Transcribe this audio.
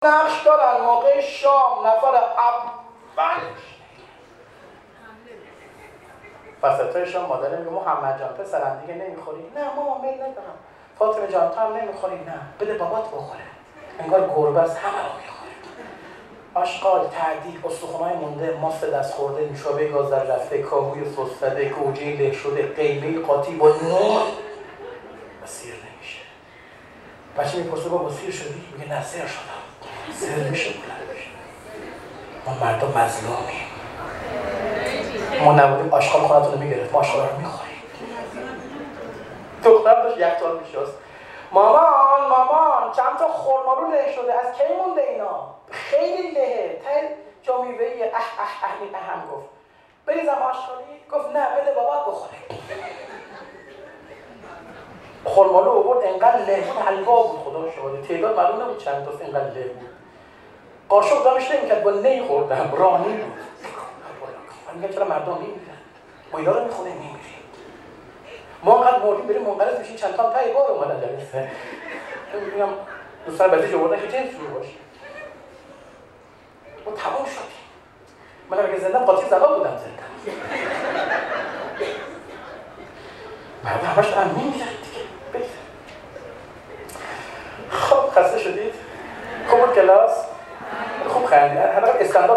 نقش دارن موقع شام نفر اولش وسطای شام مادره میگه محمد جان پسرم دیگه نمیخوری؟ نه مامان میل ندارم. فاطمه جان تو هم نمیخوری؟ نه بده بابات بخوره، انگار گربه از همه رو میخوره. آشغال، تعدیق، استخوان‌های مونده، ماست دست خورده، نوشابه گاز در رفته، کاهوی سستده، گوجه له شده، قیمه قاطی با نون سیر نمیشه. بچه میپرسه بابا سیر شدی؟ میگه نه سیر شدم. سیر میشه بلند میشه. ما مردم مظلومیم. ما نبودیم آشغال خونتون رو میگرفت، ما آشغال رو میخوریم. دخترم داشت یخچال میشست. مامان چند تا خرمالو له شده، از کی مونده اینا؟ خیلی لهه، ته جا میوه‌ای. اهم گفت بریزم آشغالی؟ گفت نه بده بابا بخوره. خرمالو آورد انقدر له بود حلوا بود، خدا شاهده تعداد معلوم نبود چند تاست، انقدر له بود. قاشق دمش نمی‌کرد، با نی خوردم، رانی بود. من میگم چرا مردم نمی‌میرن؟ ما اینا رو میخونه نمی‌میریم. ما انقدر مردیم بریم منقرض میشیم، چند تا تای بار اومدن جلسه. میگم دوستان بعضیش آوردن که جنس جور باشه. ما تموم شدیم. من اگه زندم قاطی زبان بودم زندم. مردم همش دارن میمیرن دیگه. خب خسته شدید؟ خوب بود کلاس؟ خوب خندید.